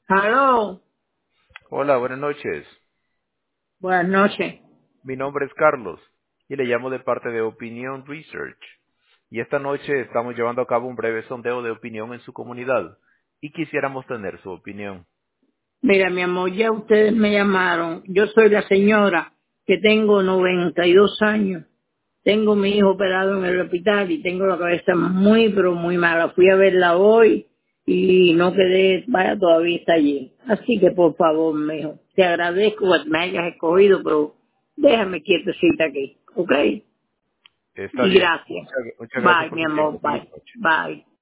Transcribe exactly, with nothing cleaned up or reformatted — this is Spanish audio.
Aló, Hola, buenas noches. buenas noches. Mi nombre es Carlos y le llamo de parte de Opinion Research. Y esta noche estamos llevando a cabo un breve sondeo de opinión en su comunidad y quisiéramos tener su opinión. Mira, mi amor, ya ustedes me llamaron. Yo soy la señora que tengo noventa y dos años. Tengo mi hijo operado en el hospital y tengo la cabeza muy, pero muy mala. Fui a verla hoy y no quedé, vaya, todavía está allí. Así que, por favor, mijo, te agradezco que me hayas escogido, pero déjame quietecita aquí, ¿ok? Está Y bien. gracias. Muchas, muchas gracias Bye, por mi su amor, tiempo. Feliz bye, noche. bye.